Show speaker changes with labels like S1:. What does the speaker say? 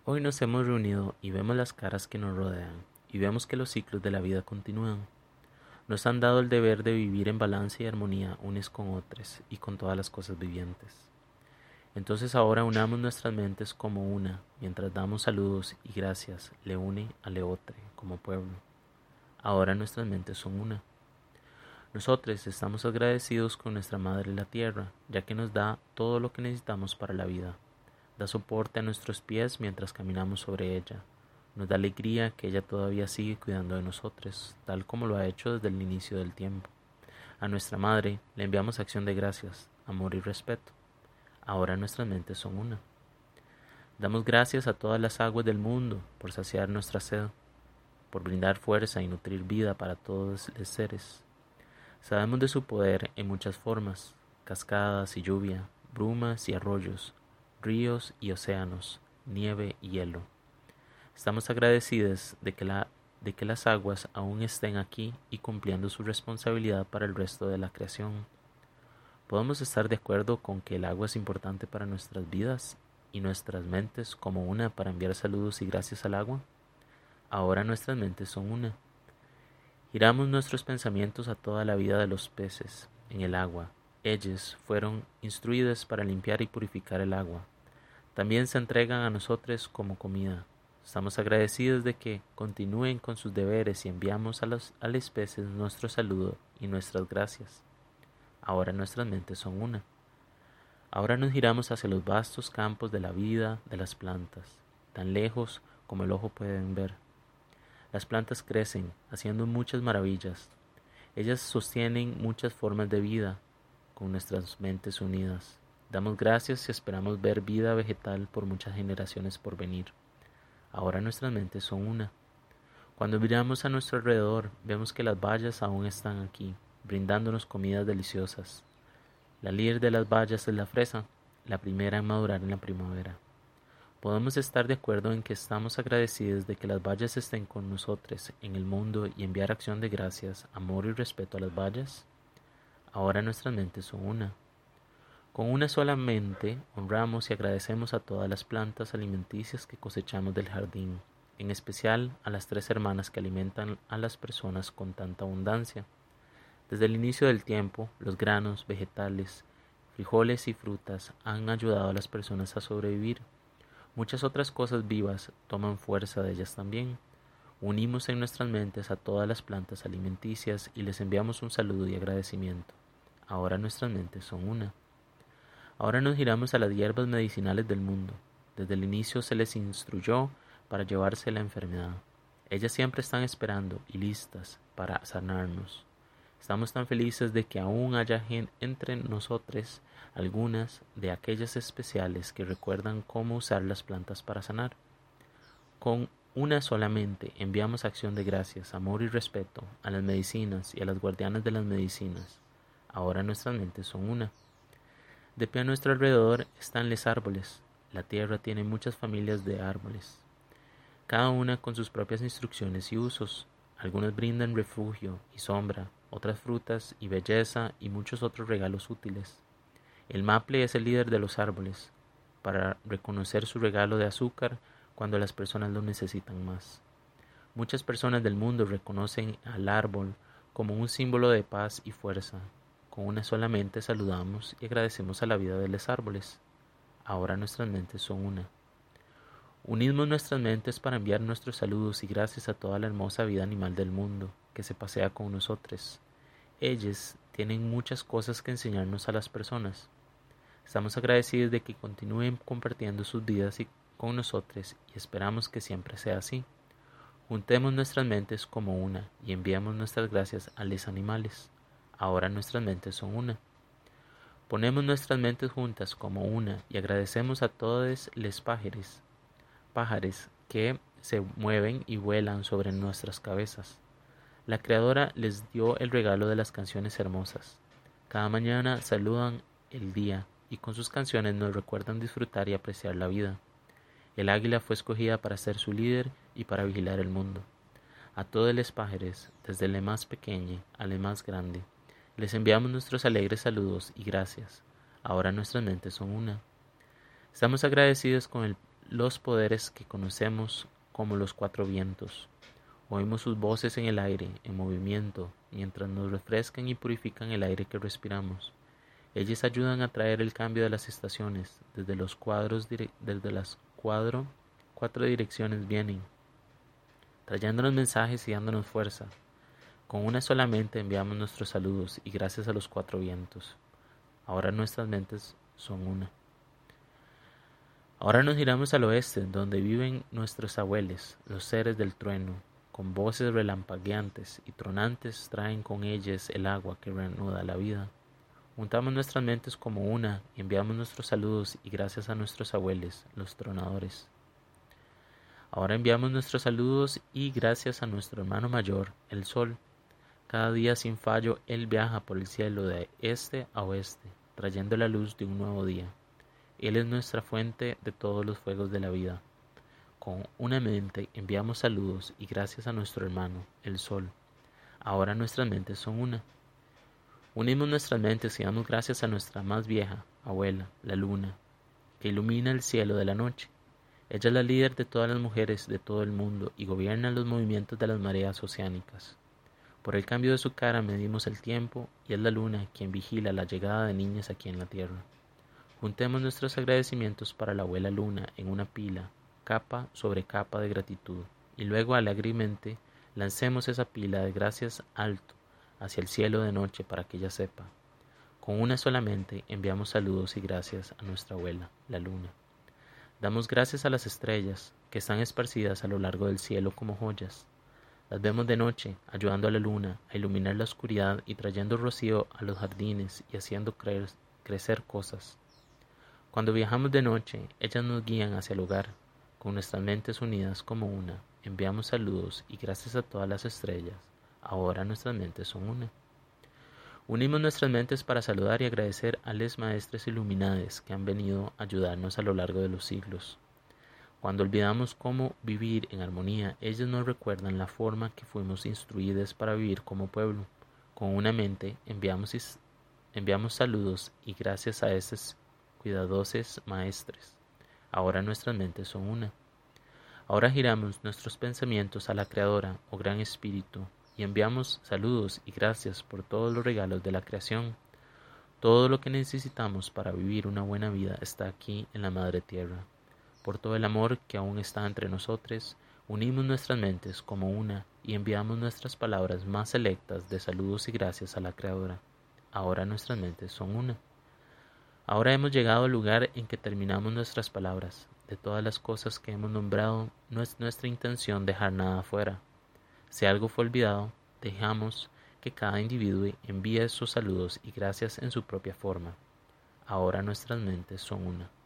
S1: Hoy nos hemos reunido y vemos las caras que nos rodean y vemos que los ciclos de la vida continúan. Nos han dado el deber de vivir en balance y armonía unos con otros y con todas las cosas vivientes. Entonces ahora unamos nuestras mentes como una, mientras damos saludos y gracias le une a Leotre como pueblo. Ahora nuestras mentes son una. Nosotros estamos agradecidos con nuestra Madre la Tierra, ya que nos da todo lo que necesitamos para la vida. Da soporte a nuestros pies mientras caminamos sobre ella. Nos da alegría que ella todavía sigue cuidando de nosotros, tal como lo ha hecho desde el inicio del tiempo. A nuestra Madre le enviamos acción de gracias, amor y respeto. Ahora nuestras mentes son una. Damos gracias a todas las aguas del mundo por saciar nuestra sed, por brindar fuerza y nutrir vida para todos los seres. Sabemos de su poder en muchas formas: cascadas y lluvia, brumas y arroyos, ríos y océanos, nieve y hielo. Estamos agradecidos de que las aguas aún estén aquí y cumpliendo su responsabilidad para el resto de la creación. Podemos estar de acuerdo con que el agua es importante para nuestras vidas y nuestras mentes como una para enviar saludos y gracias al agua. Ahora nuestras mentes son una. Giramos nuestros pensamientos a toda la vida de los peces en el agua. Ellos fueron instruidos para limpiar y purificar el agua. También se entregan a nosotros como comida. Estamos agradecidos de que continúen con sus deberes y enviamos a los peces nuestro saludo y nuestras gracias. Ahora nuestras mentes son una. Ahora nos giramos hacia los vastos campos de la vida de las plantas, tan lejos como el ojo puede ver. Las plantas crecen, haciendo muchas maravillas. Ellas sostienen muchas formas de vida con nuestras mentes unidas. Damos gracias y esperamos ver vida vegetal por muchas generaciones por venir. Ahora nuestras mentes son una. Cuando miramos a nuestro alrededor, vemos que las bayas aún están aquí, brindándonos comidas deliciosas. La líder de las bayas es la fresa, la primera en madurar en la primavera. Podemos estar de acuerdo en que estamos agradecidos de que las bayas estén con nosotros en el mundo y enviar acción de gracias, amor y respeto a las bayas. Ahora nuestras mentes son una. Con una sola mente honramos y agradecemos a todas las plantas alimenticias que cosechamos del jardín, en especial a las 3 hermanas que alimentan a las personas con tanta abundancia. Desde el inicio del tiempo, los granos, vegetales, frijoles y frutas han ayudado a las personas a sobrevivir. Muchas otras cosas vivas toman fuerza de ellas también. Unimos en nuestras mentes a todas las plantas alimenticias y les enviamos un saludo y agradecimiento. Ahora nuestras mentes son una. Ahora nos giramos a las hierbas medicinales del mundo. Desde el inicio se les instruyó para llevarse la enfermedad. Ellas siempre están esperando y listas para sanarnos. Estamos tan felices de que aún haya entre nosotros algunas de aquellas especiales que recuerdan cómo usar las plantas para sanar. Con una solamente enviamos acción de gracias, amor y respeto a las medicinas y a las guardianas de las medicinas. Ahora nuestras mentes son una. De pie a nuestro alrededor están los árboles. La tierra tiene muchas familias de árboles, cada una con sus propias instrucciones y usos. Algunas brindan refugio y sombra, otras frutas y belleza y muchos otros regalos útiles. El maple es el líder de los árboles, para reconocer su regalo de azúcar cuando las personas lo necesitan más. Muchas personas del mundo reconocen al árbol como un símbolo de paz y fuerza. Con una sola mente saludamos y agradecemos a la vida de los árboles. Ahora nuestras mentes son una. Unimos nuestras mentes para enviar nuestros saludos y gracias a toda la hermosa vida animal del mundo que se pasea con nosotros. Ellos tienen muchas cosas que enseñarnos a las personas. Estamos agradecidos de que continúen compartiendo sus vidas con nosotros y esperamos que siempre sea así. Juntemos nuestras mentes como una y enviamos nuestras gracias a los animales. Ahora nuestras mentes son una. Ponemos nuestras mentes juntas como una y agradecemos a todos los pájaros que se mueven y vuelan sobre nuestras cabezas. La Creadora les dio el regalo de las canciones hermosas. Cada mañana saludan el día y con sus canciones nos recuerdan disfrutar y apreciar la vida. El águila fue escogida para ser su líder y para vigilar el mundo. A todos los pájaros, desde el más pequeño al más grande, les enviamos nuestros alegres saludos y gracias. Ahora nuestras mentes son una. Estamos agradecidos con los poderes que conocemos como los cuatro vientos. Oímos sus voces en el aire, en movimiento, mientras nos refrescan y purifican el aire que respiramos. Ellos ayudan a traer el cambio de las estaciones. Desde las cuatro direcciones vienen, trayéndonos mensajes y dándonos fuerza. Con una solamente enviamos nuestros saludos y gracias a los cuatro vientos. Ahora nuestras mentes son una. Ahora nos giramos al oeste, donde viven nuestros abuelos, los seres del trueno. Con voces relampagueantes y tronantes traen con ellas el agua que reanuda la vida. Juntamos nuestras mentes como una y enviamos nuestros saludos y gracias a nuestros abuelos, los tronadores. Ahora enviamos nuestros saludos y gracias a nuestro hermano mayor, el sol. Cada día sin fallo él viaja por el cielo de este a oeste, trayendo la luz de un nuevo día. Él es nuestra fuente de todos los fuegos de la vida. Con una mente enviamos saludos y gracias a nuestro hermano, el sol. Ahora nuestras mentes son una. Unimos nuestras mentes y damos gracias a nuestra más vieja abuela, la luna, que ilumina el cielo de la noche. Ella es la líder de todas las mujeres de todo el mundo y gobierna los movimientos de las mareas oceánicas. Por el cambio de su cara medimos el tiempo y es la luna quien vigila la llegada de niñas aquí en la tierra. Juntemos nuestros agradecimientos para la abuela luna en una pila, capa sobre capa de gratitud, y luego alegremente lancemos esa pila de gracias alto hacia el cielo de noche para que ella sepa. Con una solamente enviamos saludos y gracias a nuestra abuela, la luna. Damos gracias a las estrellas que están esparcidas a lo largo del cielo como joyas. Las vemos de noche, ayudando a la luna a iluminar la oscuridad y trayendo rocío a los jardines y haciendo crecer cosas. Cuando viajamos de noche, ellas nos guían hacia el hogar. Con nuestras mentes unidas como una, enviamos saludos y gracias a todas las estrellas. Ahora nuestras mentes son una. Unimos nuestras mentes para saludar y agradecer a les maestres iluminades que han venido a ayudarnos a lo largo de los siglos. Cuando olvidamos cómo vivir en armonía, ellos nos recuerdan la forma que fuimos instruidos para vivir como pueblo. Con una mente enviamos saludos y gracias a esos cuidadosos maestres. Ahora nuestras mentes son una. Ahora giramos nuestros pensamientos a la Creadora, oh Gran Espíritu, y enviamos saludos y gracias por todos los regalos de la creación. Todo lo que necesitamos para vivir una buena vida está aquí en la Madre Tierra. Por todo el amor que aún está entre nosotros, unimos nuestras mentes como una y enviamos nuestras palabras más selectas de saludos y gracias a la Creadora. Ahora nuestras mentes son una. Ahora hemos llegado al lugar en que terminamos nuestras palabras. De todas las cosas que hemos nombrado, no es nuestra intención dejar nada afuera. Si algo fue olvidado, dejamos que cada individuo envíe sus saludos y gracias en su propia forma. Ahora nuestras mentes son una.